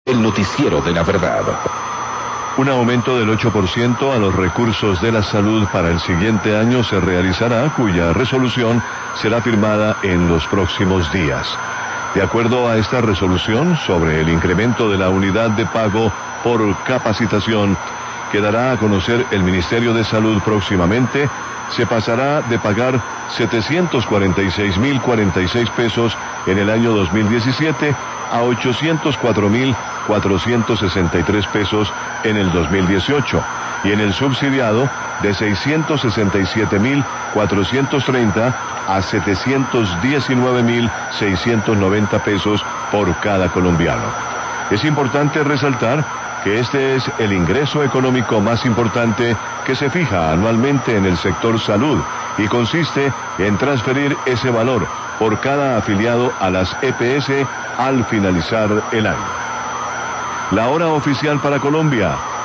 El noticiero de la verdad. Un aumento del 8% a los recursos de la salud para el siguiente año se realizará, cuya resolución será firmada en los próximos días. De acuerdo a esta resolución sobre el incremento de la unidad de pago por capacitación que dará a conocer el Ministerio de Salud próximamente, se pasará de pagar 746.046 pesos en el año 2017 a 804.463 pesos en el 2018 y en el subsidiado de 667.430 a 719.690 pesos por cada colombiano. Es importante resaltar que este es el ingreso económico más importante que se fija anualmente en el sector salud y consiste en transferir ese valor por cada afiliado a las EPS al finalizar el año. La hora oficial para Colombia,